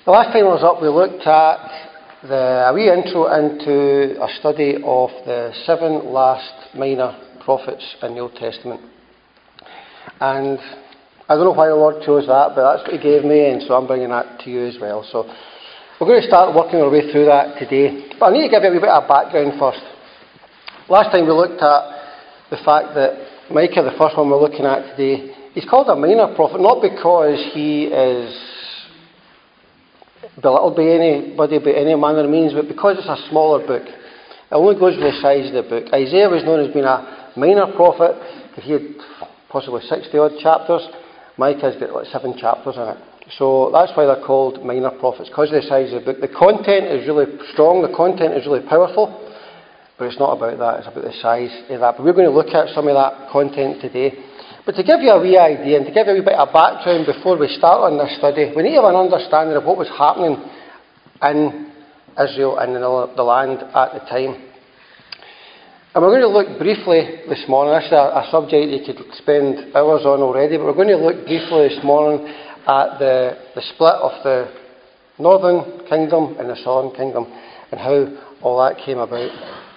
The last time I was up, we looked at a wee intro into a study of the 7 last minor prophets in the Old Testament. And I don't know why the Lord chose that, but that's what He gave me, and so I'm bringing that to you as well. So we're going to start working our way through that today. But I need to give you a wee bit of background first. Last time we looked at the fact that Micah, the first one we're looking at today, he's called a minor prophet, not because he is belittled by anybody by any manner of means, but because it's a smaller book. It only goes with the size of the book. Isaiah was known as being a minor prophet. He had possibly 60 odd chapters. Micah's got like 7 chapters in it. So that's why they're called minor prophets, because of the size of the book. The content is really strong, the content is really powerful, but it's not about that, it's about the size of that. But we're going to look at some of that content today. But to give you a wee idea and to give you a wee bit of background before we start on this study, we need to have an understanding of what was happening in Israel and in the land at the time. And we're going to look briefly this morning. This is a subject you could spend hours on already, but we're going to look briefly this morning at the split of the northern kingdom and the southern kingdom and how all that came about.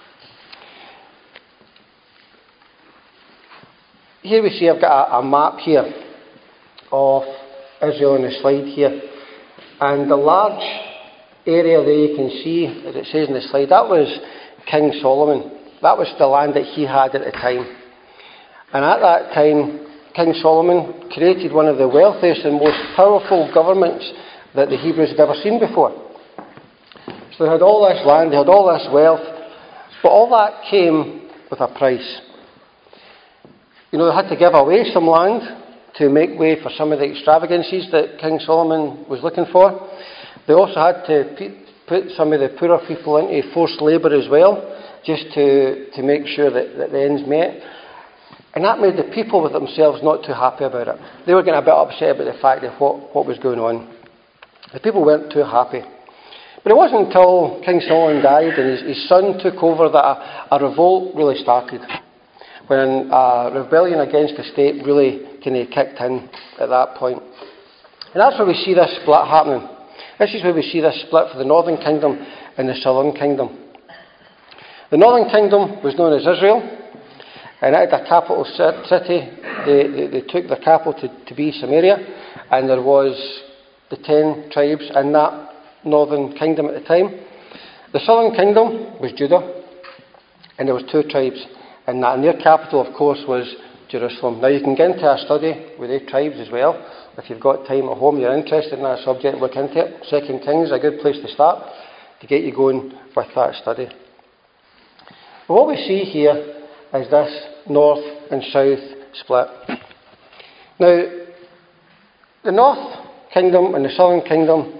Here we see I've got a map here of Israel on the slide here. And the large area there you can see, as it says in the slide, that was King Solomon. That was the land that he had at the time. And at that time, King Solomon created one of the wealthiest and most powerful governments that the Hebrews had ever seen before. So they had all this land, they had all this wealth, but all that came with a price. You know, they had to give away some land to make way for some of the extravagancies that King Solomon was looking for. They also had to put some of the poorer people into forced labour as well, just to make sure that the ends met. And that made the people with themselves not too happy about it. They were getting a bit upset about the fact of what was going on. The people weren't too happy. But it wasn't until King Solomon died and his son took over that a revolt really started. When a rebellion against the state really kind of kicked in at that point. And that's where we see this split happening. This is where we see this split for the northern kingdom and the southern kingdom. The northern kingdom was known as Israel, and it had a capital city. They took the capital to be Samaria, and there was the 10 tribes in that northern kingdom at the time. The southern kingdom was Judah, and there was 2 tribes. And their capital, of course, was Jerusalem. Now, you can get into a study with 8 tribes as well. If you've got time at home, you're interested in that subject, look into it. 2 Kings is a good place to start to get you going with that study. But what we see here is this north and south split. Now, the north kingdom and the southern kingdom,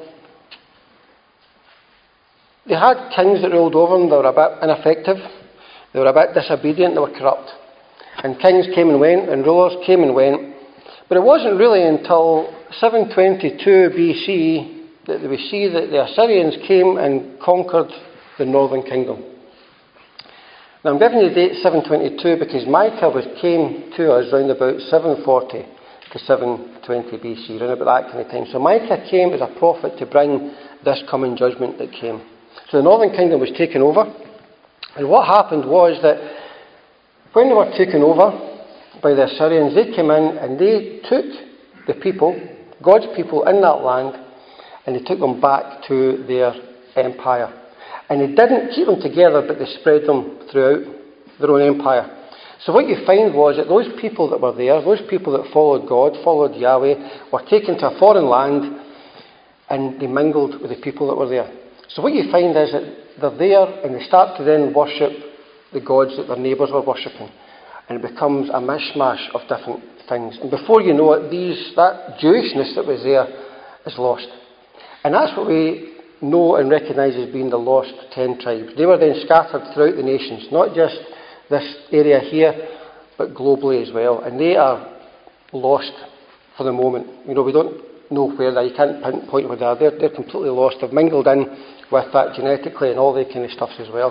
they had kings that ruled over them that were a bit ineffective. They were a bit disobedient, they were corrupt. And kings came and went, and rulers came and went. But it wasn't really until 722 BC that we see that the Assyrians came and conquered the northern kingdom. Now I'm giving you the date 722 because Micah came to us around about 740 to 720 BC, around about that kind of time. So Micah came as a prophet to bring this coming judgment that came. So the northern kingdom was taken over. And what happened was that when they were taken over by the Assyrians, they came in and they took the people, God's people in that land, and they took them back to their empire. And they didn't keep them together, but they spread them throughout their own empire. So what you find was that those people that were there, those people that followed God, followed Yahweh, were taken to a foreign land and they mingled with the people that were there. So what you find is that they're there and they start to then worship the gods that their neighbours were worshipping. And it becomes a mishmash of different things. And before you know it, that Jewishness that was there is lost. And that's what we know and recognise as being the lost 10 tribes. They were then scattered throughout the nations, not just this area here, but globally as well. And they are lost for the moment. You know, we don't know where they are. You can't pinpoint where they are. They're completely lost. They've mingled in with that genetically and all that kind of stuff as well.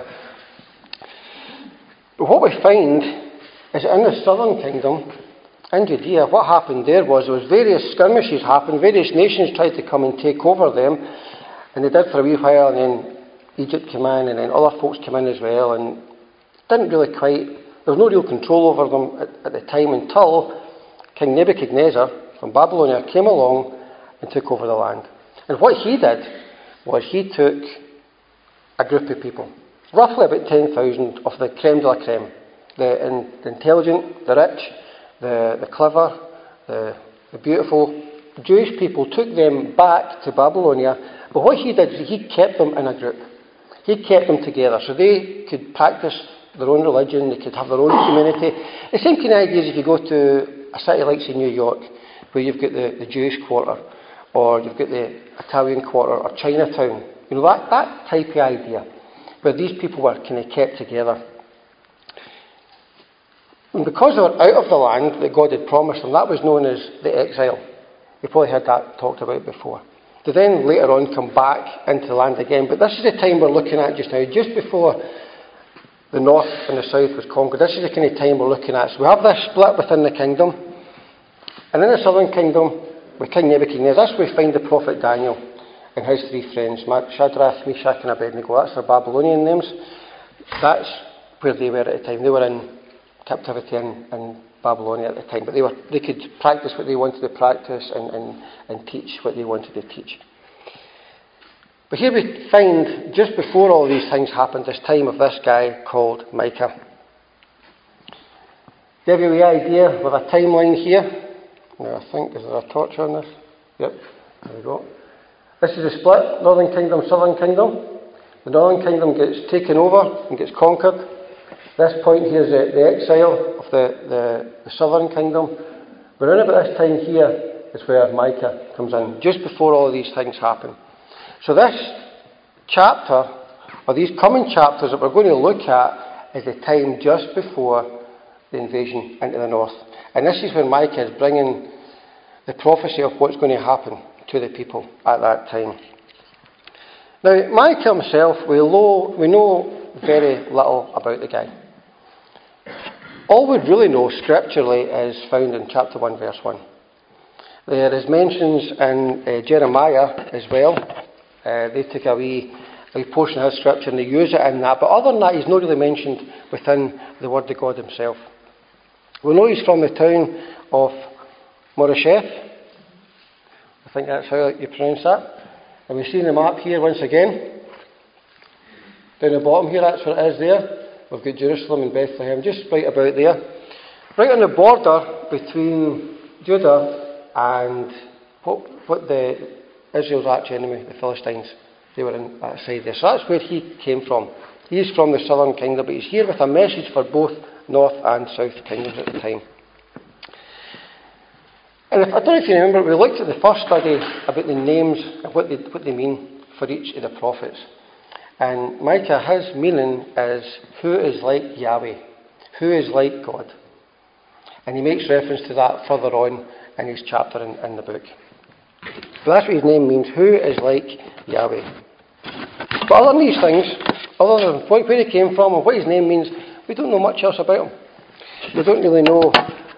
But what we find is that in the southern kingdom, in Judea, what happened there was various skirmishes happened, various nations tried to come and take over them, And they did for a wee while, and then Egypt came in, and then other folks came in as well, and didn't really quite, there was no real control over them at the time until King Nebuchadnezzar from Babylonia came along and took over the land. And what he did was he took a group of people, roughly about 10,000 of the creme de la creme, the intelligent, the rich, the clever, the beautiful Jewish people, took them back to Babylonia. But what he did is he kept them in a group. He kept them together so they could practice their own religion, they could have their own community. The same kind of idea as if you go to a city like, say, New York, where you've got the Jewish quarter, or you've got the Italian quarter, or Chinatown. You know, that type of idea, where these people were kind of kept together. And because they were out of the land that God had promised them, that was known as the exile. You've probably heard that talked about before. They then later on come back into the land again, but this is the time we're looking at just now, just before the north and the south was conquered. This is the kind of time we're looking at. So we have this split within the kingdom, and in the southern kingdom, with King Nebuchadnezzar, that's where we find the prophet Daniel and his three friends, Shadrach, Meshach and Abednego. That's their Babylonian names. That's where they were at the time. They were in captivity in Babylonia at the time, but they could practice what they wanted to practice and teach what they wanted to teach. But here we find, just before all these things happened, this time of this guy called Micah. Give you the idea with a timeline here. Now I think, is there a torch on this? Yep, there we go. This is a split, Northern Kingdom, Southern Kingdom. The Northern Kingdom gets taken over and gets conquered. This point here is the exile of the Southern Kingdom. But around about this time here is where Micah comes in, just before all these things happen. So this chapter, or these coming chapters that we're going to look at, is the time just before the invasion into the north. And this is when Micah is bringing the prophecy of what's going to happen to the people at that time. Now, Micah himself, we know very little about the guy. All we really know scripturally is found in chapter 1, verse 1. There is mentions in Jeremiah as well. They took a wee portion of his scripture and they use it in that. But other than that, he's not really mentioned within the Word of God himself. We know he's from the town of Moresheth. I think that's how you pronounce that. And we see the map here once again. Down the bottom here, that's where it is there. We've got Jerusalem and Bethlehem, just right about there. Right on the border between Judah and what the Israel's arch enemy, the Philistines, they were on that side there. So that's where he came from. He's from the southern kingdom, but he's here with a message for both north and south kingdoms at the time. And I don't know if you remember, we looked at the first study about the names and what they mean for each of the prophets. And Micah, his meaning is who is like Yahweh, who is like God. And he makes reference to that further on in his chapter in the book. So that's what his name means, who is like Yahweh. But other than these things, other than where he came from and what his name means, we don't know much else about him. We don't really know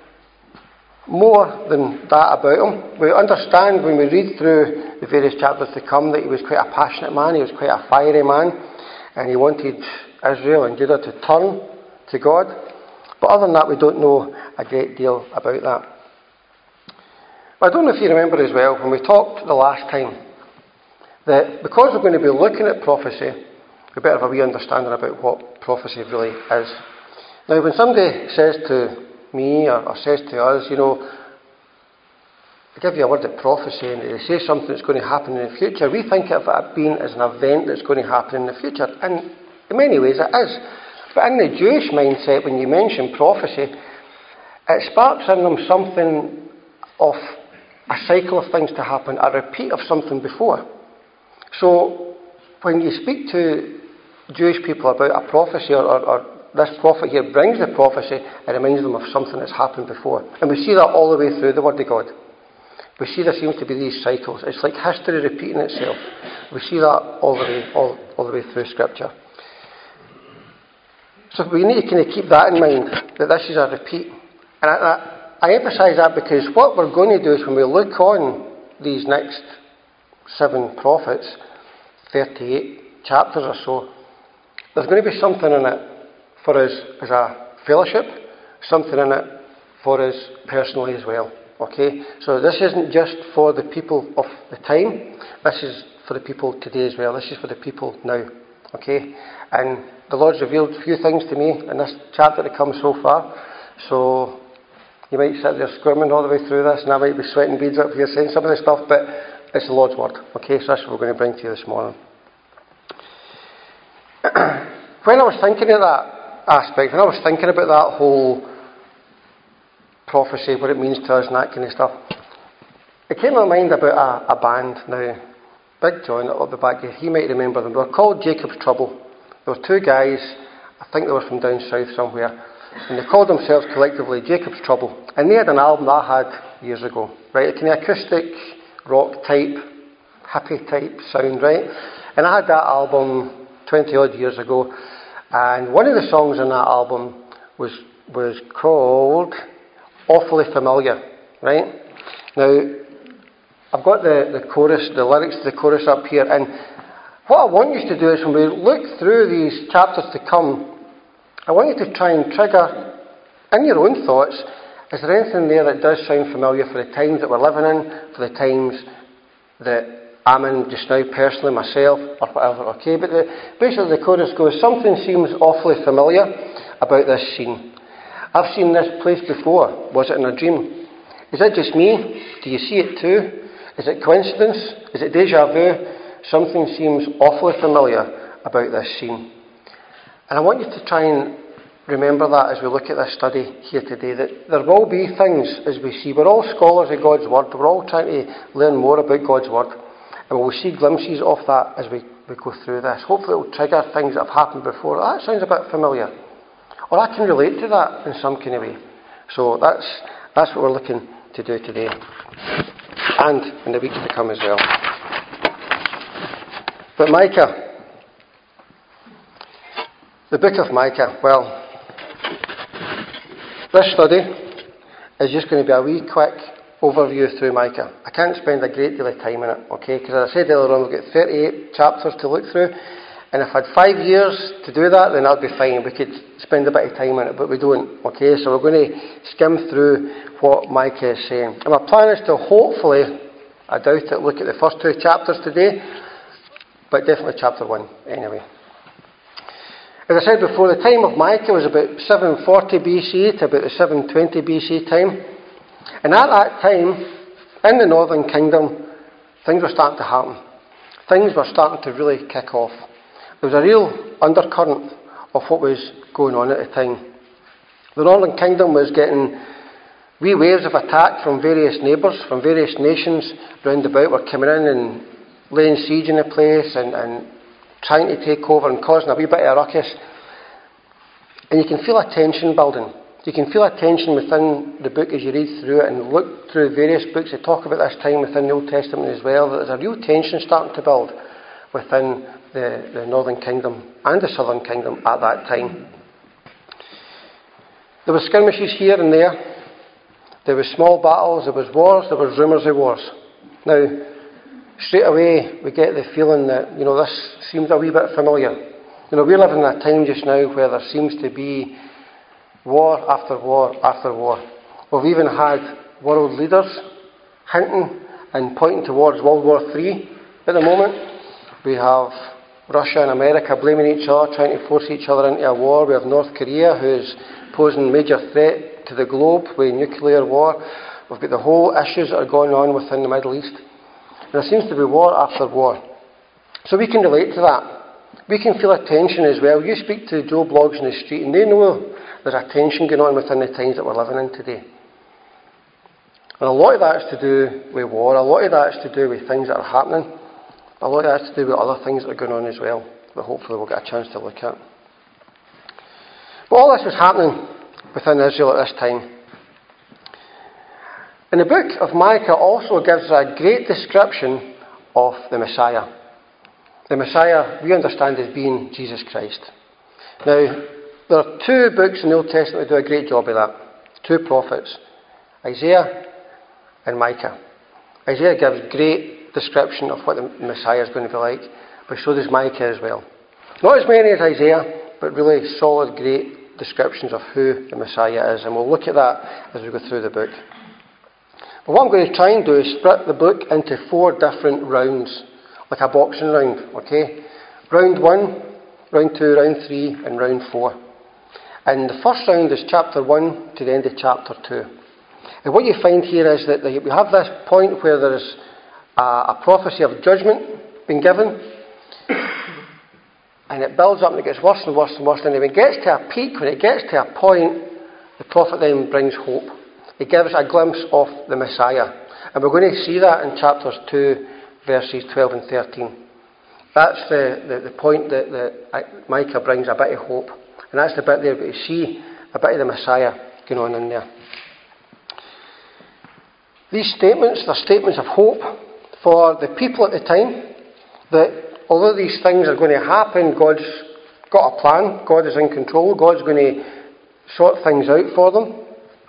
more than that about him. We understand when we read through the various chapters to come that he was quite a passionate man, he was quite a fiery man, and he wanted Israel and Judah to turn to God. But other than that, we don't know a great deal about that. But I don't know if you remember as well, when we talked the last time, that because we're going to be looking at prophecy, we better have a wee understanding about what prophecy really is. Now, when somebody says to me or says to us, you know, I give you a word of prophecy and they say something that's going to happen in the future, we think of it being as an event that's going to happen in the future. And in many ways it is. But in the Jewish mindset, when you mention prophecy, it sparks in them something of a cycle of things to happen, a repeat of something before. So when you speak to Jewish people about a prophecy or this prophet here brings the prophecy, it reminds them of something that's happened before. And we see that all the way through the Word of God. We see there seems to be these cycles. It's like history repeating itself. We see that all the way through Scripture. So we need to kind of keep that in mind, that this is a repeat. And I emphasise that because what we're going to do is when we look on these next 7 prophets, 38 chapters or so, there's going to be something in it for us as a fellowship, something in it for us personally as well. Okay? So this isn't just for the people of the time, this is for the people today as well. This is for the people now. Okay? And the Lord's revealed a few things to me in this chapter that comes so far. So you might sit there squirming all the way through this, and I might be sweating beads up here saying some of this stuff, but it's the Lord's word. Okay, so that's what we're going to bring to you this morning. When I was thinking of that aspect, when I was thinking about that whole prophecy, what it means to us and that kind of stuff, it came to my mind about a band. Now, Big John up the back here, he might remember them. They were called Jacob's Trouble. There were two guys, I think they were from down south somewhere, and they called themselves collectively Jacob's Trouble. And they had an album that I had years ago, right? A kind of acoustic, rock type, happy type sound, right? And I had that album 20 odd years ago, and one of the songs on that album was called Awfully Familiar, right? Now, I've got the chorus, the lyrics to the chorus up here, and what I want you to do is when we look through these chapters to come, I want you to try and trigger in your own thoughts, is there anything there that does sound familiar for the times that we're living in, for the times that I'm in just now personally, myself, or whatever, okay? But basically the chorus goes, something seems awfully familiar about this scene. I've seen this place before. Was it in a dream? Is it just me? Do you see it too? Is it coincidence? Is it deja vu? Something seems awfully familiar about this scene. And I want you to try and remember that as we look at this study here today, that there will be things as we see. We're all scholars of God's Word. We're all trying to learn more about God's Word. And we'll see glimpses of that as we go through this. Hopefully it will trigger things that have happened before. That sounds a bit familiar. Or I can relate to that in some kind of way. So that's what we're looking to do today. And in the weeks to come as well. But Micah, the book of Micah, well, this study is just going to be a wee quick overview through Micah. I can't spend a great deal of time in it, okay? Because as I said earlier on, we've got 38 chapters to look through. And if I had 5 years to do that, then that'd be fine. We could spend a bit of time on it, but we don't, okay? So we're going to skim through what Micah is saying. And my plan is to hopefully, I doubt it, look at the first two chapters today, but definitely chapter 1 anyway. As I said before, the time of Micah was about 740 BC to about the 720 BC time. And at that time, in the Northern Kingdom, things were starting to happen. Things were starting to really kick off. There was a real undercurrent of what was going on at the time. The Northern Kingdom was getting wee waves of attack from various neighbours, from various nations round about, were coming in and laying siege in the place and trying to take over and causing a wee bit of a ruckus. And you can feel a tension building. You can feel a tension within the book as you read through it and look through various books that talk about this time within the Old Testament as well, that there's a real tension starting to build within the Northern Kingdom and the Southern Kingdom at that time. There were skirmishes here and there. There were small battles, there was wars, there was rumours of wars. Now, straight away we get the feeling that, this seems a wee bit familiar. We're living in a time just now where there seems to be war after war after war. We've even had world leaders hinting and pointing towards World War III at the moment. We have Russia and America blaming each other, trying to force each other into a war. We have North Korea, who is posing a major threat to the globe with nuclear war. We've got the whole issues that are going on within the Middle East. And there seems to be war after war. So we can relate to that. We can feel a tension as well. You speak to Joe Bloggs in the street and they know there's a tension going on within the times that we're living in today. And a lot of that is to do with war. A lot of that is to do with things that are happening. A lot of that is to do with other things that are going on as well, that hopefully we'll get a chance to look at. But all this was happening within Israel at this time. And the book of Micah also gives a great description of the Messiah. The Messiah, we understand as being Jesus Christ. Now, there are two books in the Old Testament that do a great job of that. Two prophets, Isaiah and Micah. Isaiah gives great description of what the Messiah is going to be like. but so does Micah as well. Not as many as Isaiah, but really solid, great descriptions of who the Messiah is. And we'll look at that as we go through the book. But what I'm going to try and do is split the book into 4 different rounds, like a boxing round, okay? Round 1, round 2, round 3, and round 4. And the first round is chapter 1 to the end of chapter 2. And what you find here is that we have this point where there is a prophecy of judgment being given, and it builds up and it gets worse and worse and worse. And when it gets to a peak, when it gets to a point, the prophet then brings hope. He gives a glimpse of the Messiah. And we're going to see that in chapters 2, verses 12 and 13. That's the point that Micah brings a bit of hope. And that's the bit there where you see a bit of the Messiah going on in there. These statements, they're statements of hope for the people at the time, that although these things are going to happen, God's got a plan, God is in control, God's going to sort things out for them.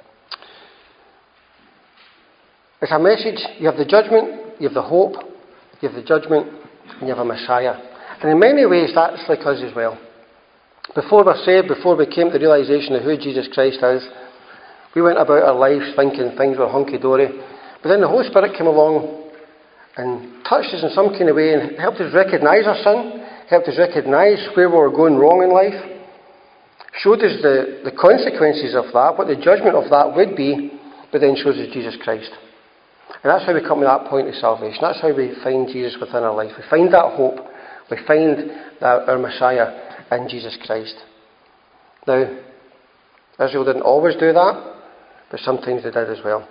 It's a message. You have the judgment, you have the hope, you have the judgment, and you have a Messiah. And in many ways that's like us as well. Before we're saved, before we came to the realisation of who Jesus Christ is, we went about our lives thinking things were hunky-dory. But then the Holy Spirit came along and touched us in some kind of way and helped us recognise our sin, helped us recognise where we were going wrong in life, showed us the consequences of that, what the judgment of that would be, but then shows us Jesus Christ. And that's how we come to that point of salvation. That's how we find Jesus within our life. We find that hope. We find that our Messiah in Jesus Christ. Now, Israel didn't always do that, but sometimes they did as well.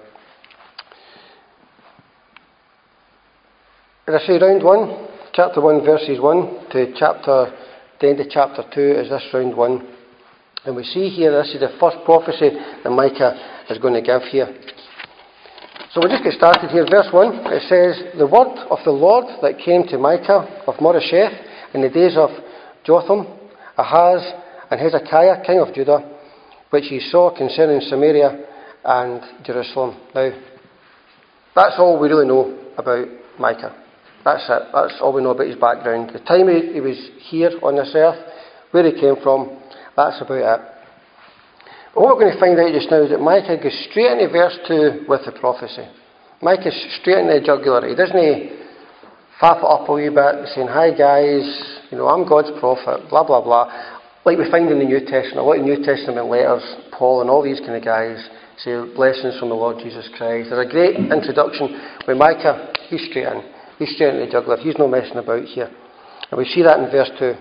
As I say, round 1, chapter 1, verses 1 to the end of chapter 2 is this round 1. And we see here, this is the first prophecy that Micah is going to give here. So we'll just get started here. Verse 1, it says, "The word of the Lord that came to Micah of Moresheth in the days of Jotham, Ahaz, and Hezekiah, king of Judah, which he saw concerning Samaria and Jerusalem." Now, that's all we really know about Micah. That's it. That's all we know about his background. The time he was here on this earth, where he came from, that's about it. But what we're going to find out just now is that Micah goes straight into verse 2 with the prophecy. Micah's straight into the jugular. He doesn't faff it up a wee bit, saying, "Hi guys, I'm God's prophet, blah blah blah," like we find in the New Testament. A lot of New Testament letters, Paul and all these kind of guys say blessings from the Lord Jesus Christ. There's a great introduction with Micah. He's straight in. He's straight into the jugular. He's no messing about here. And we see that in verse 2.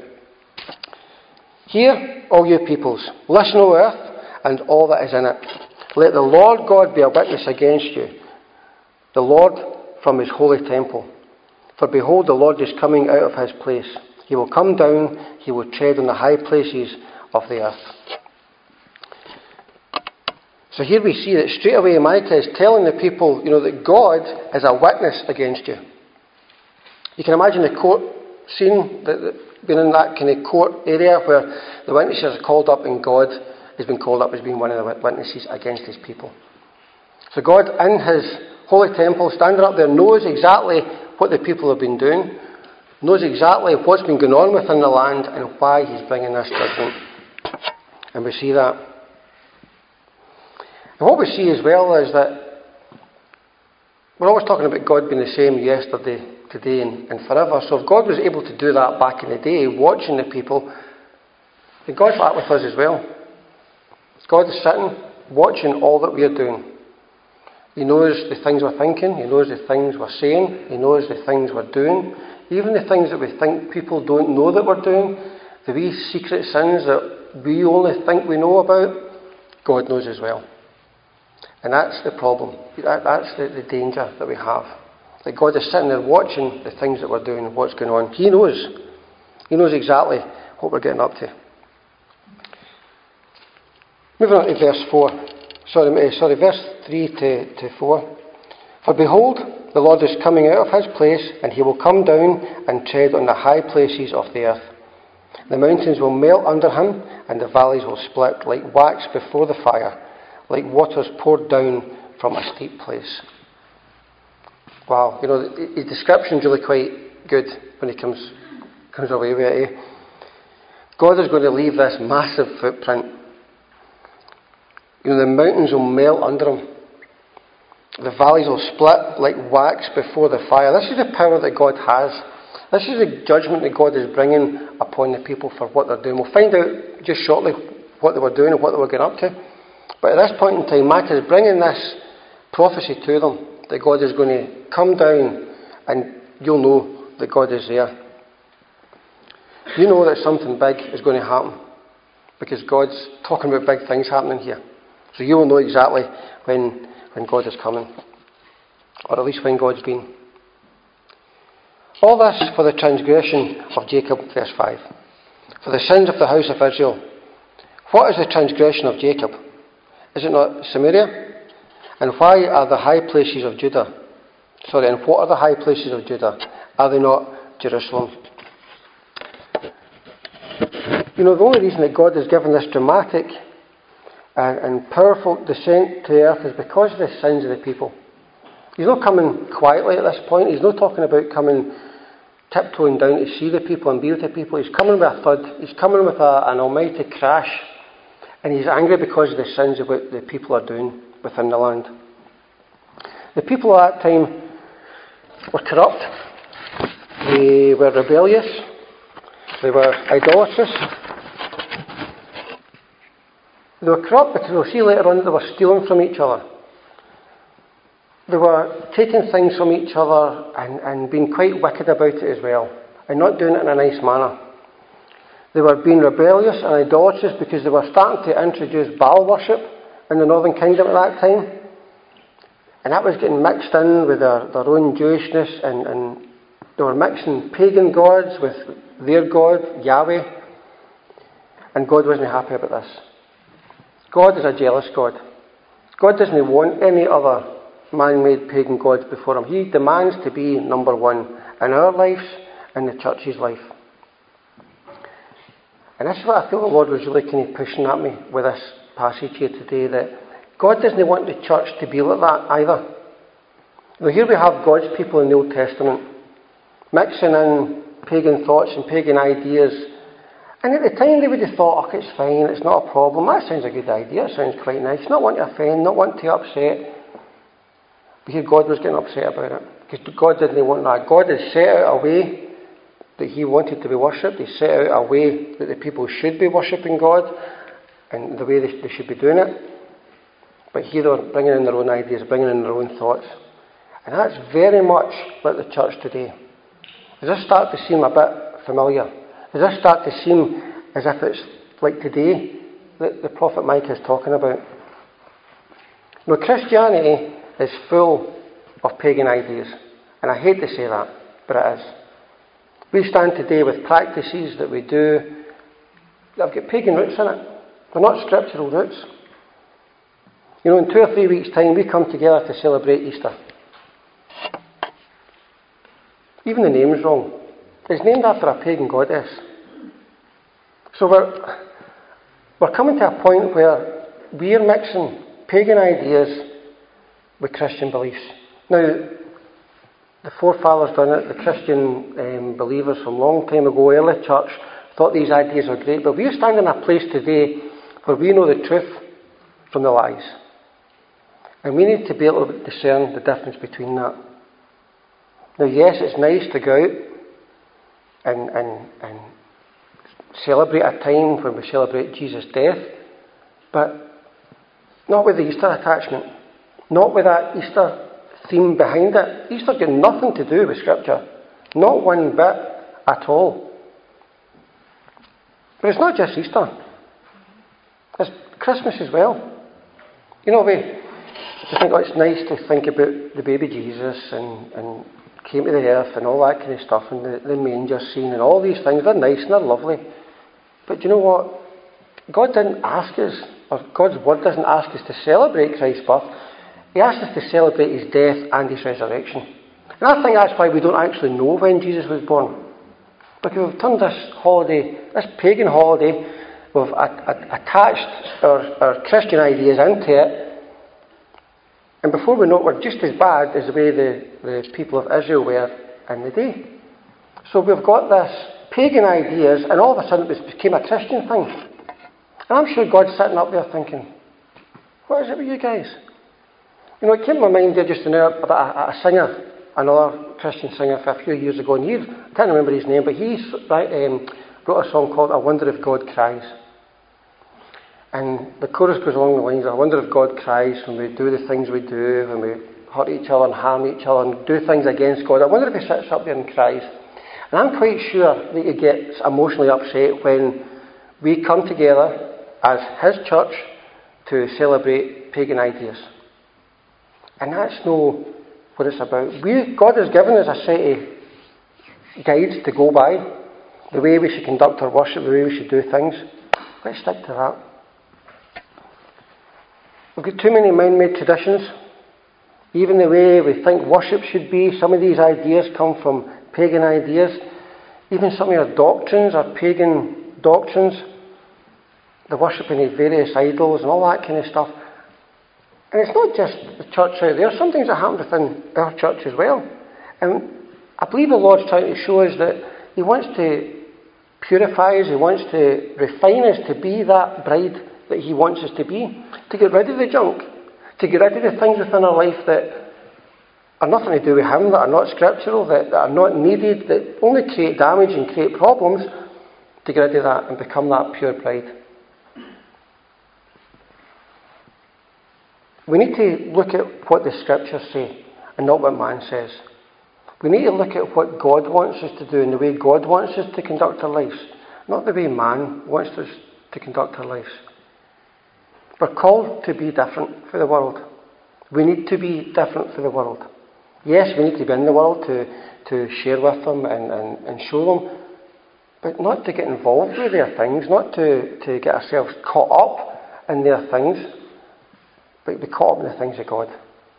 "Hear, all you peoples, listen, O earth, and all that is in it. Let the Lord God be a witness against you, the Lord from his holy temple. For behold, the Lord is coming out of his place. He will come down, he will tread on the high places of the earth." So here we see that straight away Micah is telling the people, that God is a witness against you. You can imagine the court scene, being in that kind of court area where the witnesses are called up and God has been called up as being one of the witnesses against his people. So God, in his holy temple, standing up there, knows exactly what the people have been doing, knows exactly what's been going on within the land and why he's bringing this judgment. And we see that. And what we see as well is that we're always talking about God being the same yesterday, today and forever. So if God was able to do that back in the day, watching the people, then God's like that with us as well. God is sitting, watching all that we are doing. He knows the things we're thinking, he knows the things we're saying, he knows the things we're doing, even the things that we think people don't know that we're doing, the wee secret sins that we only think we know about, God knows as well. And that's the problem. That's the danger that we have. That God is sitting there watching the things that we're doing and what's going on. He knows. He knows exactly what we're getting up to. Moving on to verse 4. Verse 3 to 4. "For behold, the Lord is coming out of his place, and he will come down and tread on the high places of the earth. The mountains will melt under him, and the valleys will split like wax before the fire, like waters poured down from a steep place." Wow, his description's really quite good when he comes comes away with it. God is going to leave this massive footprint. The mountains will melt under him. The valleys will split like wax before the fire. This is the power that God has. This is the judgment that God is bringing upon the people for what they're doing. We'll find out just shortly what they were doing and what they were getting up to. But at this point in time, Micah is bringing this prophecy to them that God is going to come down and you'll know that God is there. You know that something big is going to happen because God's talking about big things happening here. So you will know exactly when God is coming, or at least when God's been. All this for the transgression of Jacob, verse 5. For the sins of the house of Israel. What is the transgression of Jacob? Is it not Samaria? And why are the high places of Judah? And what are the high places of Judah? Are they not Jerusalem? The only reason that God has given this dramatic and powerful descent to earth is because of the sins of the people. He's not coming quietly at this point. He's not talking about coming tiptoeing down to see the people and be with the people. He's coming with a thud. He's coming with an almighty crash. And he's angry because of the sins of what the people are doing within the land. The people at that time were corrupt. They were rebellious. They were idolatrous. They were corrupt because we'll see later on that they were stealing from each other. They were taking things from each other and being quite wicked about it as well, and not doing it in a nice manner. They were being rebellious and idolatrous because they were starting to introduce Baal worship in the northern kingdom at that time. And that was getting mixed in with their own Jewishness, and they were mixing pagan gods with their God, Yahweh. And God wasn't happy about this. God is a jealous God. God doesn't want any other man-made pagan gods before him. He demands to be number one in our lives and the church's life. And this is what I feel the Lord was really kind of pushing at me with this passage here today, that God doesn't want the church to be like that either. Here we have God's people in the Old Testament mixing in pagan thoughts and pagan ideas. And at the time they would have thought, it's fine, it's not a problem, that sounds a good idea, it sounds quite nice, not want to offend, not want to upset. But here God was getting upset about it, because God didn't want that. God had set out a way that he wanted to be worshipped. He set out a way that the people should be worshipping God, and the way they should be doing it. But here they were bringing in their own ideas, bringing in their own thoughts. And that's very much like the church today. Does this start to seem a bit familiar? Does this start to seem as if it's like today that the prophet Micah is talking about? Christianity is full of pagan ideas. And I hate to say that, but it is. We stand today with practices that we do that have got pagan roots in it. They're not scriptural roots. In 2 or 3 weeks' time, we come together to celebrate Easter. Even the name's wrong. It's named after a pagan goddess. So we're coming to a point where we're mixing pagan ideas with Christian beliefs. Now, the forefathers done it, the Christian believers from a long time ago, early church, thought these ideas were great, but we stand in a place today where we know the truth from the lies. And we need to be able to discern the difference between that. Now, yes, it's nice to go out and celebrate a time when we celebrate Jesus' death, but not with the Easter attachment, not with that Easter theme behind it. Easter's got nothing to do with Scripture, not one bit at all. But it's not just Easter, it's Christmas as well. We think it's nice to think about the baby Jesus and came to the earth and all that kind of stuff, and the manger scene and all these things. They're nice and they're lovely. But you know what? God didn't ask us, or God's word doesn't ask us to celebrate Christ's birth. He asked us to celebrate his death and his resurrection. And I think that's why we don't actually know when Jesus was born. Because we've turned this holiday, this pagan holiday, we've attached our Christian ideas into it. And before we know it, we're just as bad as the way the people of Israel were in the day. So we've got this pagan ideas, and all of a sudden it became a Christian thing. And I'm sure God's sitting up there thinking, what is it with you guys? You know, it came to my mind there just now about a singer, another Christian singer for a few years ago, and I can't remember his name, but he wrote a song called I Wonder If God Cries. And the chorus goes along the lines, I wonder if God cries when we do the things we do, when we hurt each other and harm each other and do things against God. I wonder if he sits up there and cries. And I'm quite sure that he gets emotionally upset when we come together as his church to celebrate pagan ideas. And that's not what it's about. God has given us a set of guides to go by, the way we should conduct our worship, the way we should do things. Let's stick to that. We've got too many man-made traditions. Even the way we think worship should be, some of these ideas come from pagan ideas. Even some of our doctrines are pagan doctrines. The worshipping of various idols and all that kind of stuff. And it's not just the church out there. Some things that happen within our church as well. And I believe the Lord's trying to show us that He wants to purify us, He wants to refine us to be that bride that He wants us to be. To get rid of the junk. To get rid of the things within our life that are nothing to do with Him, that are not scriptural, that are not needed, that only create damage and create problems. To get rid of that and become that pure bride. We need to look at what the scriptures say and not what man says. We need to look at what God wants us to do and the way God wants us to conduct our lives, not the way man wants us to conduct our lives. We're called to be different for the world. We need to be different for the world. Yes, we need to be in the world to share with them and show them, but not to get involved with their things, not to get ourselves caught up in their things, but be caught up in the things of God.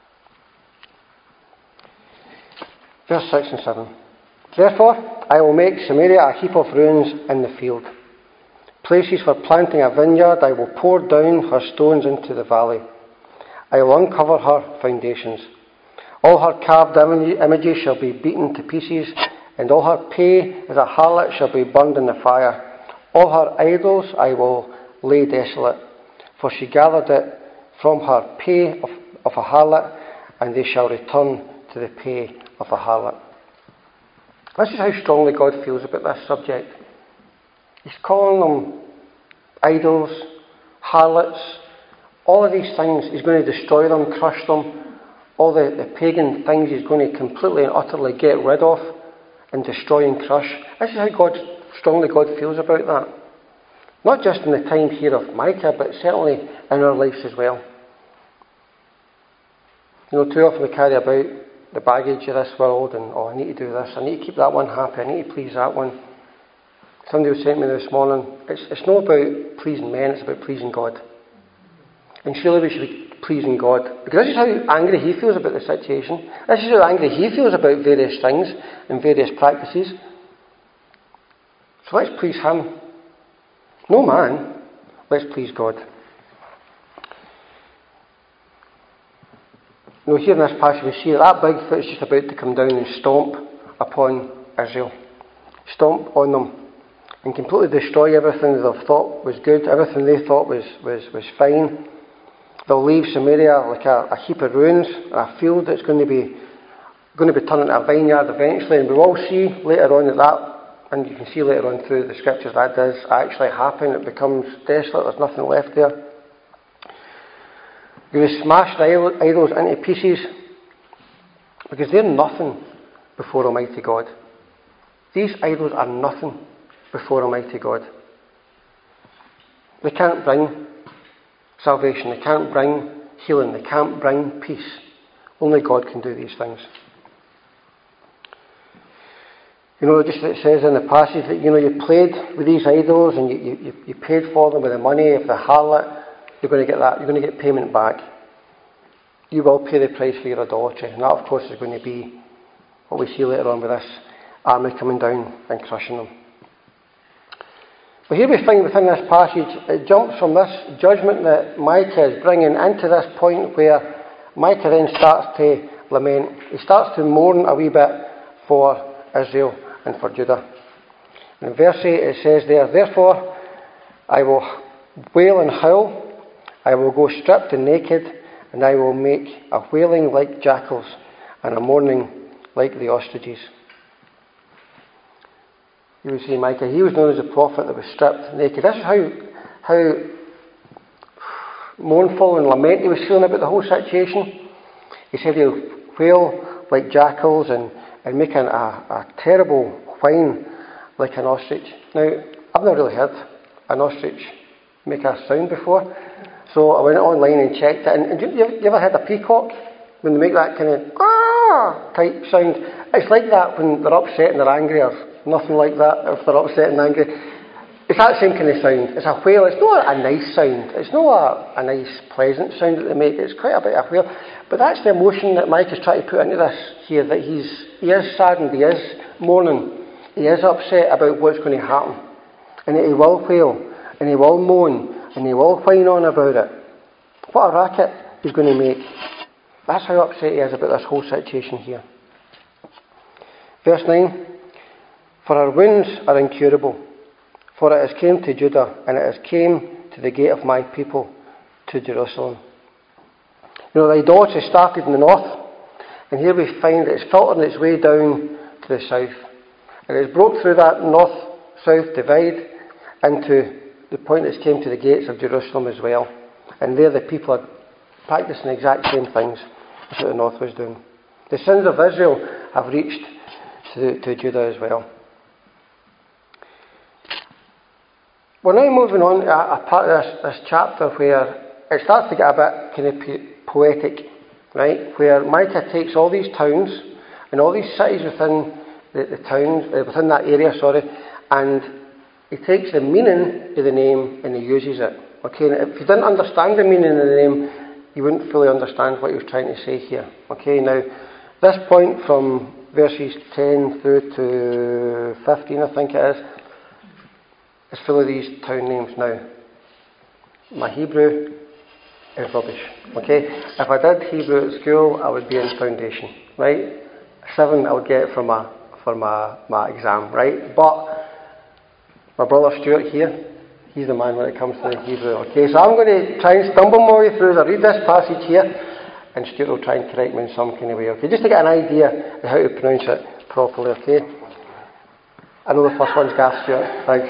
Verse 6 and 7. Therefore, I will make Samaria a heap of ruins in the field. Places for planting a vineyard, I will pour down her stones into the valley. I will uncover her foundations. All her carved images shall be beaten to pieces, and all her pay as a harlot shall be burned in the fire. All her idols I will lay desolate, for she gathered it from her pay of a harlot, and they shall return to the pay of a harlot. This is how strongly God feels about this subject. He's calling them idols, harlots, all of these things. He's going to destroy them, crush them. All the pagan things He's going to completely and utterly get rid of and destroy and crush. This is how strongly God feels about that. Not just in the time here of Micah, but certainly in our lives as well. You know, too often we carry about the baggage of this world and, I need to do this, I need to keep that one happy, I need to please that one. Somebody was saying to me this morning, it's not about pleasing men, it's about pleasing God. And surely we should be pleasing God, because this is how angry He feels about the situation. This is how angry He feels about various things and various practices. So let's please Him. No man, let's please God. You know, here in this passage we see that Bigfoot is just about to come down and stomp upon Israel. Stomp on them and completely destroy everything they've thought was good, everything they thought was fine. They'll leave Samaria like a heap of ruins, a field that's going to be turned into a vineyard eventually, and we will see later on that, and you can see later on through the scriptures that does actually happen. It becomes desolate, there's nothing left there. You're going to smash the idols into pieces because they're nothing before Almighty God. These idols are nothing before Almighty God. They can't bring salvation, they can't bring healing, they can't bring peace. Only God can do these things. You know, just it says in the passage that, you know, you played with these idols and you paid for them with the money of the harlot. You're going to get that. You're going to get payment back. You will pay the price for your idolatry. And that, of course, is going to be what we see later on with this army coming down and crushing them. But here we find within this passage, it jumps from this judgment that Micah is bringing into this point where Micah then starts to lament. He starts to mourn a wee bit for Israel and for Judah. In verse 8 it says there, therefore I will wail and howl, I will go stripped and naked, and I will make a wailing like jackals, and a mourning like the ostriches. You would see Micah, he was known as a prophet that was stripped naked. This is how mournful and lament he was feeling about the whole situation. He said he'll wail like jackals and make a terrible whine like an ostrich. Now, I've never really heard an ostrich make a sound before, so I went online and checked it. And you ever heard a peacock when they make that kind of type sound? It's like that when they're upset and they're angry, or nothing like that if they're upset and angry. It's that same kind of sound. It's a wail. It's not a nice sound. It's not a nice, pleasant sound that they make. It's quite a bit of a wail. But that's the emotion that Mike is trying to put into this here, that he is saddened, he is mourning, he is upset about what's going to happen. And that he will wail, and he will moan, and he will whine on about it. What a racket he's going to make. That's how upset he is about this whole situation here. Verse 9, for our wounds are incurable, for it has came to Judah, and it has came to the gate of my people, to Jerusalem. You know, the idolatry started in the north, and here we find that it's filtering its way down to the south. And it's broke through that north-south divide into the point that it's came to the gates of Jerusalem as well. And there the people are practicing the exact same things as what the north was doing. The sins of Israel have reached to Judah as well. We're now moving on to a part of this chapter where it starts to get a bit kind of poetic, right? Where Micah takes all these towns and all these cities within the towns, within that area, and he takes the meaning of the name and he uses it. Okay, and if you didn't understand the meaning of the name, you wouldn't fully understand what he was trying to say here. Okay, now this point from verses 10 through to 15, I think it is full of these town names. Now, my Hebrew is rubbish. Okay, if I did Hebrew at school, I would be in foundation, right? 7 I would get for my exam, right? But my brother Stuart here, he's the man when it comes to the Hebrew. Okay, so I'm going to try and stumble my way through as I read this passage here, and Stuart will try and correct me in some kind of way. Okay, just to get an idea of how to pronounce it properly. Okay, I know the first one's Gath, Stuart. Thanks.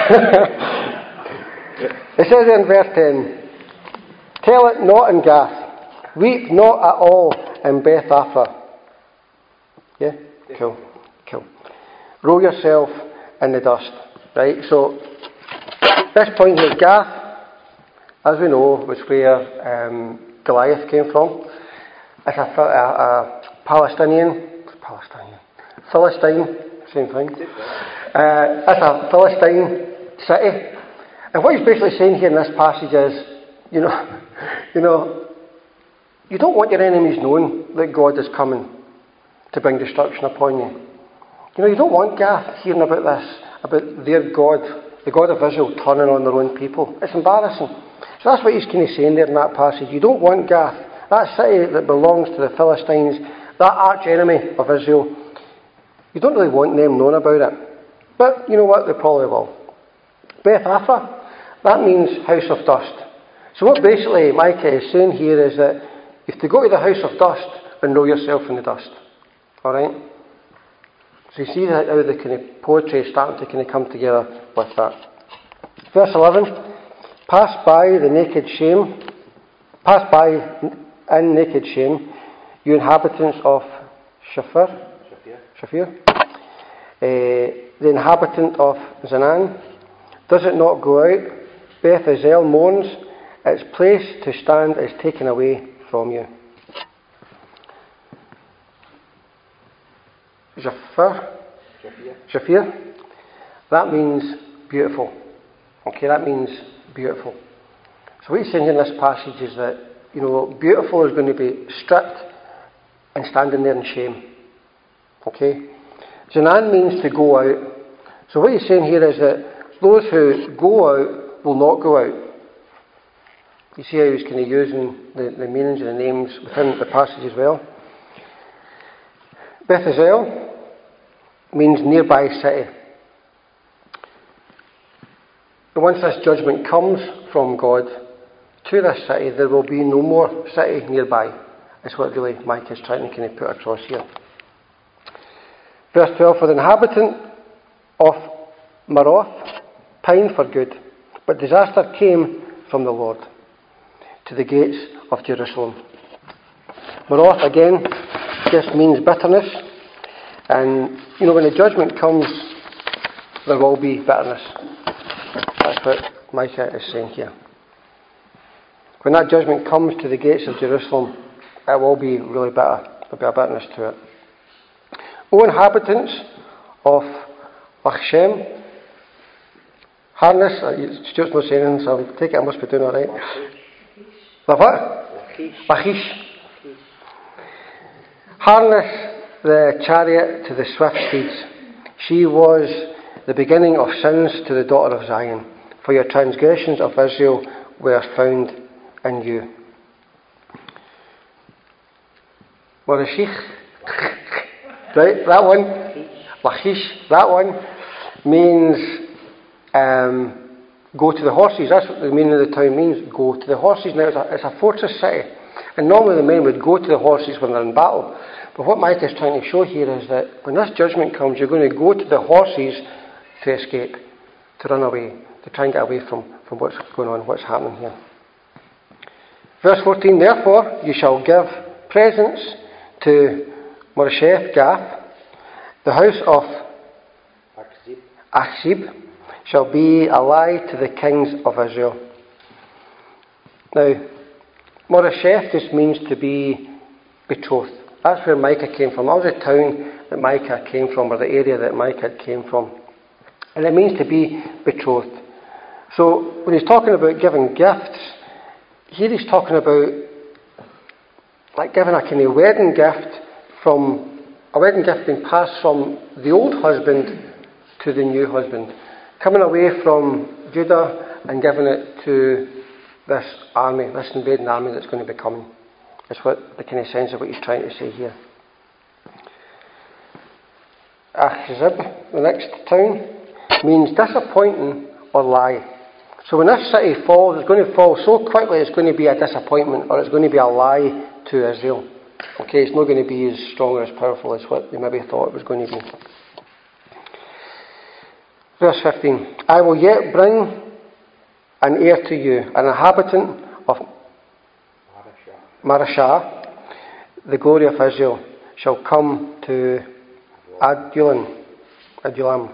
It says in verse 10, tell it not in Gath, weep not at all in Beth Aphrah. Yeah? Cool. Roll yourself in the dust. Right? So, this point here, Gath, as we know, was where Goliath came from. It's a Philistine, same thing. It's a Philistine city. And what he's basically saying here in this passage is, you don't want your enemies knowing that God is coming to bring destruction upon you. You don't want Gath hearing about this, about their God, the God of Israel, turning on their own people. It's embarrassing. So that's what he's kind of saying there in that passage. You don't want Gath, that city that belongs to the Philistines, that arch enemy of Israel. You don't really want them knowing about it. But you know what? They probably will. Beth Aphrah, that means house of dust. So what basically Micah is saying here is that you have to go to the house of dust and roll yourself in the dust. Alright? So you see how the kind of poetry is starting to kind of come together with that. Verse 11, pass by in naked shame, you inhabitants of Shafir, the inhabitant of Zanan. Does it not go out? Beth Ezel mourns, its place to stand is taken away from you. Shafir, that means beautiful. Okay, that means beautiful. So what he's saying in this passage is that, beautiful is going to be stripped and standing there in shame. Okay? Zanan means to go out. So what he's saying here is that those who go out will not go out. You see how he's kind of using the meanings and the names within the passage as well. Beth Ezel means nearby city. But once this judgment comes from God to this city, there will be no more city nearby. That's what really Micah is trying to kind of put across here. Verse 12, for the inhabitant of Maroth pined for good, but disaster came from the Lord to the gates of Jerusalem. Maroth again just means bitterness, and when the judgment comes, there will be bitterness. That's what Micah is saying here. When that judgment comes to the gates of Jerusalem, it will be really bitter. There'll be a bitterness to it. O inhabitants of Lachshem, harness, Stuart's not saying anything, so I'll take it I must be doing alright. The what? Lachish. Harness the chariot to the swift steeds. She was the beginning of sins to the daughter of Zion, for your transgressions of Israel were found in you. Morashich, right, that one, Lachish, that one means go to the horses. That's what the meaning of the town means, go to the horses. Now it's a fortress city, and normally the men would go to the horses when they're in battle. But what Micah is trying to show here is that when this judgment comes, you're going to go to the horses to escape, to run away, to try and get away from what's going on, what's happening here. Verse 14, therefore you shall give presents to Moresheth Gath, the house of Achzib shall be a lie to the kings of Israel. Now, Moresheth just means to be betrothed. That's where Micah came from. That was the town that Micah came from, or the area that Micah came from. And it means to be betrothed. So, when he's talking about giving gifts, here he's talking about like giving a kind of wedding gift being passed from the old husband to the new husband. Coming away from Judah and giving it to this army, this invading army that's going to be coming. That's what the kind of sense of what he's trying to say here. Achzib, the next town, means disappointing or lie. So when this city falls, it's going to fall so quickly it's going to be a disappointment, or it's going to be a lie to Israel. Okay, it's not going to be as strong or as powerful as what they maybe thought it was going to be. Verse 15, I will yet bring an heir to you, an inhabitant of Marashah, the glory of Israel, shall come to Adullam.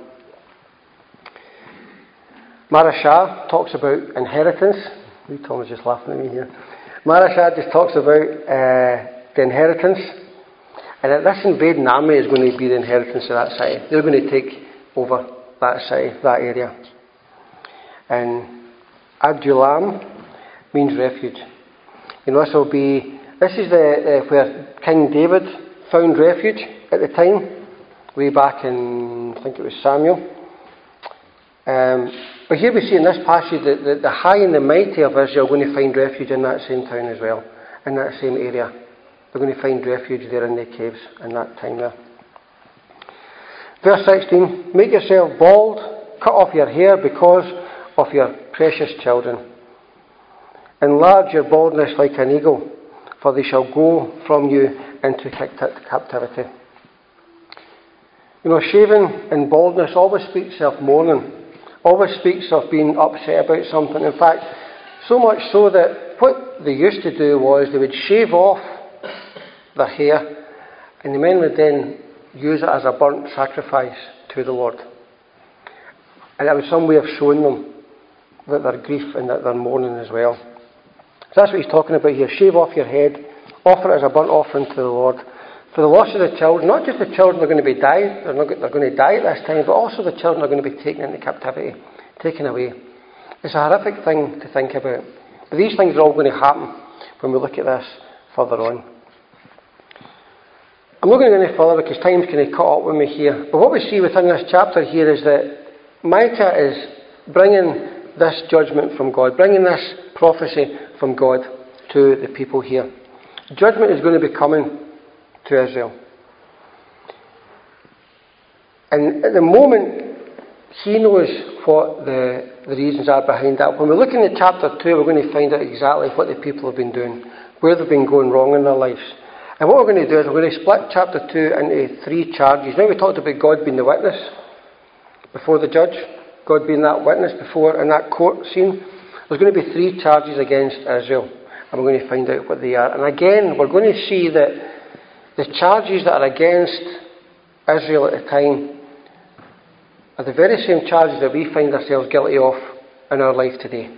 Marashah talks about inheritance. Tom is just laughing at me here. Marashah just talks about the inheritance, and that this invading army is going to be the inheritance of that city. They're going to take over that city, that area. And Adullam means refuge. This is where King David found refuge at the time, way back in, I think it was Samuel. But here we see in this passage that the high and the mighty of Israel are going to find refuge in that same town as well, in that same area. They're going to find refuge there in the caves in that time there. Verse 16, make yourself bald, cut off your hair because of your precious children. Enlarge your baldness like an eagle, for they shall go from you into captivity. Shaving and baldness always speaks of mourning, always speaks of being upset about something. In fact, so much so that what they used to do was they would shave off their hair, and the men would then use it as a burnt sacrifice to the Lord. And it was some way of showing them that their grief and that they're mourning as well. So that's what he's talking about here. Shave off your head, offer it as a burnt offering to the Lord. For the loss of the children, not just the children are going to be died, they're going to die at this time, but also the children are going to be taken into captivity, taken away. It's a horrific thing to think about. But these things are all going to happen when we look at this further on. I'm not going to go any further because time's kind of caught up with me here. But what we see within this chapter here is that Micah is bringing this judgment from God, bringing this prophecy from God to the people here. Judgment is going to be coming to Israel. And at the moment He knows what the reasons are behind that. When we look into chapter 2, we're going to find out exactly what the people have been doing, where they've been going wrong in their lives. And what we're going to do is we're going to split chapter 2 into 3 charges. Now we talked about God being the witness before the judge, God being that witness before in that court scene. There's going to be 3 charges against Israel, and we're going to find out what they are. And again, we're going to see that the charges that are against Israel at the time are the very same charges that we find ourselves guilty of in our life today.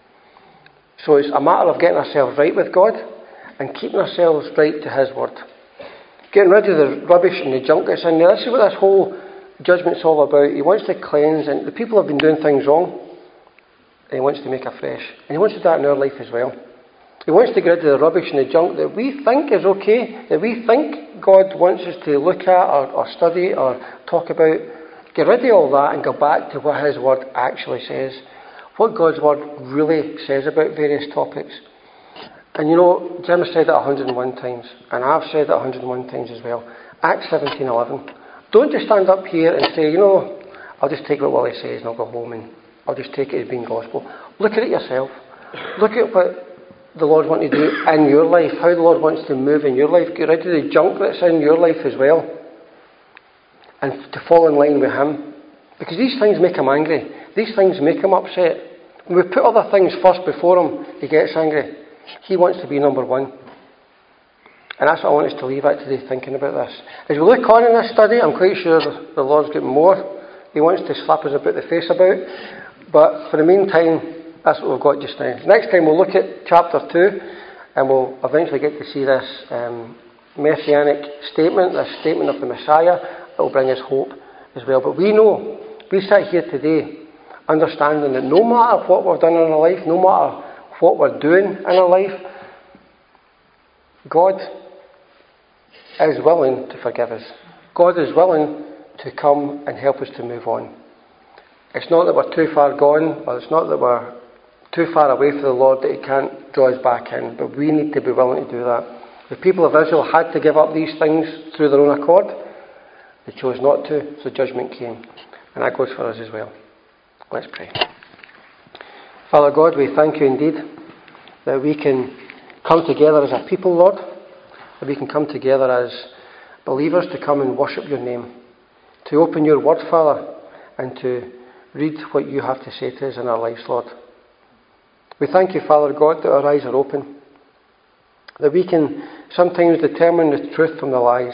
So it's a matter of getting ourselves right with God and keeping ourselves right to His word. Getting rid of the rubbish and the junk that's in there. This is what this whole judgment's all about. He wants to cleanse, and the people have been doing things wrong, and He wants to make afresh. And He wants to do that in our life as well. He wants to get rid of the rubbish and the junk that we think is okay, that we think God wants us to look at or study or talk about. Get rid of all that and go back to what His word actually says. What God's word really says about various topics. And you know, Jim has said it 101 times, and I've said it 101 times as well. Acts 17:11. Don't just stand up here and say, you know, I'll just take what Willie says and I'll go home and I'll just take it as being gospel. Look at it yourself. Look at what the Lord wants to do in your life, how the Lord wants to move in your life. Get rid of the junk that's in your life as well, and to fall in line with Him. Because these things make Him angry. These things make Him upset. When we put other things first before Him, He gets angry. He wants to be number one. And that's what I want us to leave at today, thinking about this. As we look on in this study, I'm quite sure the Lord's got more He wants to slap us about the face about. But for the meantime, that's what we've got just now. Next time we'll look at chapter 2, and we'll eventually get to see this messianic statement, this statement of the Messiah that will bring us hope as well. But we know, we sit here today understanding that no matter what we've done in our life, no matter what we're doing in our life, God is willing to forgive us. God is willing to come and help us to move on. It's not that we're too far gone, or it's not that we're too far away from the Lord that He can't draw us back in, but we need to be willing to do that. The people of Israel had to give up these things through their own accord. They chose not to, so judgment came. And that goes for us as well. Let's pray. Father God, we thank You indeed that we can come together as a people, Lord, that we can come together as believers to come and worship Your name, to open Your word, Father, and to read what You have to say to us in our lives, Lord. We thank You, Father God, that our eyes are open, that we can sometimes determine the truth from the lies.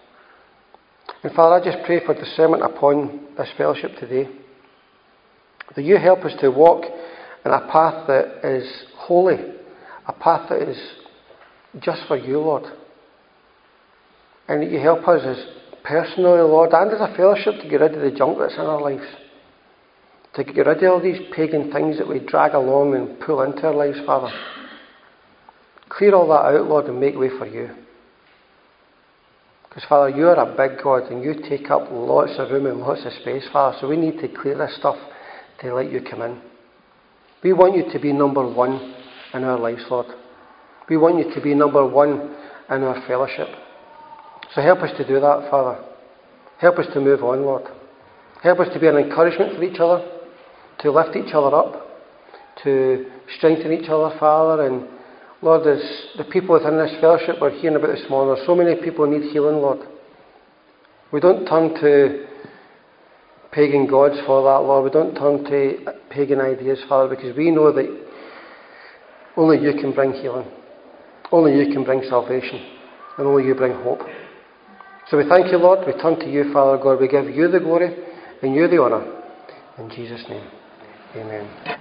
And Father, I just pray for discernment upon this fellowship today, that You help us to walk in a path that is holy, a path that is just for You, Lord. And that You help us as personally, Lord, and as a fellowship to get rid of the junk that's in our lives. To get rid of all these pagan things that we drag along and pull into our lives, Father. Clear all that out, Lord, and make way for You. Because, Father, You are a big God and You take up lots of room and lots of space, Father. So we need to clear this stuff to let You come in. We want You to be number one in our lives, Lord. We want You to be number one in our fellowship. So help us to do that, Father. Help us to move on, Lord. Help us to be an encouragement for each other, to lift each other up, to strengthen each other, Father. And Lord, as the people within this fellowship we're hearing about this morning, there's so many people who need healing, Lord. We don't turn to pagan gods for that, Lord. We don't turn to pagan ideas, Father, because we know that only You can bring healing. Only You can bring salvation. And only You bring hope. So we thank You, Lord. We turn to You, Father God. We give You the glory and You the honour. In Jesus' name, amen.